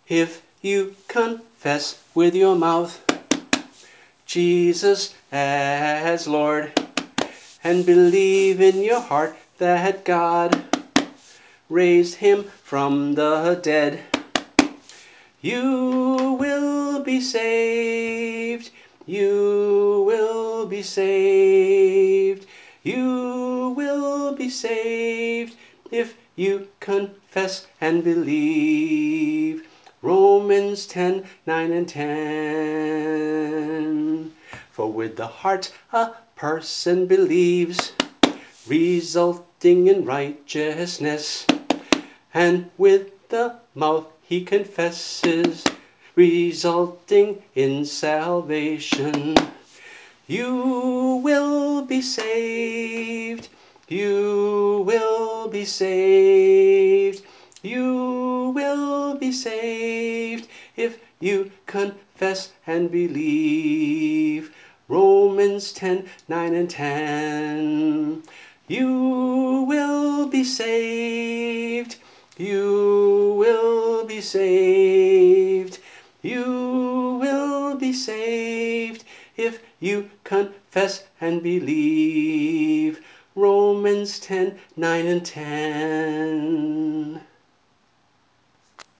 If you confess with your mouth Jesus as Lord, and believe in your heart that God raised him from the dead, you will be saved. You will be saved. You will be saved if you confess and believe. Romans 10:9 and 10. For with the heart a person believes, resulting in righteousness, and with the mouth he confesses, resulting in salvation. You will be saved. You will be saved. You will be saved if you confess and believe. Romans 10:9 and 10. You will be saved. You will be saved. You will be saved if you confess and believe. Romans 10:9 and 10.